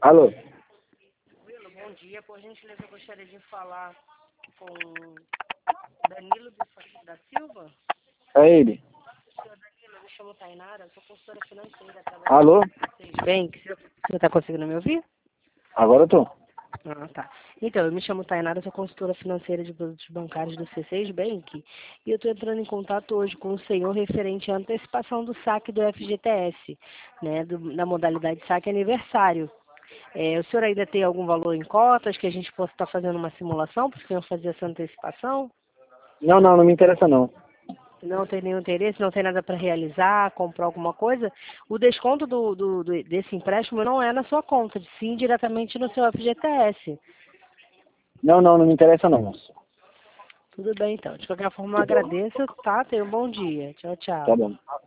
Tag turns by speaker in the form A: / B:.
A: Alô?
B: Will, bom dia. Por gentileza, eu gostaria de falar com Danilo da Silva.
A: É ele.
B: Senhor Danilo, eu me chamo Tainara, eu sou consultora financeira.
A: Alô?
B: Bem, você está conseguindo me ouvir?
A: Agora eu tô.
B: Ah, tá. Então, eu me chamo Tainara, sou consultora financeira de produtos bancários do C6 Bank e eu estou entrando em contato hoje com o senhor referente à antecipação do saque do FGTS, né, da modalidade saque aniversário. O senhor ainda tem algum valor em cotas que a gente possa estar fazendo uma simulação para o senhor fazer essa antecipação?
A: Não me interessa não.
B: Não tem nenhum interesse, não tem nada para realizar, comprar alguma coisa? O desconto desse empréstimo não é na sua conta, sim diretamente no seu FGTS.
A: Não me interessa não, moço.
B: Tudo bem, então. De qualquer forma, eu agradeço, tá? Tenha um bom dia. Tchau,
A: Tá
B: tchau.
A: bom.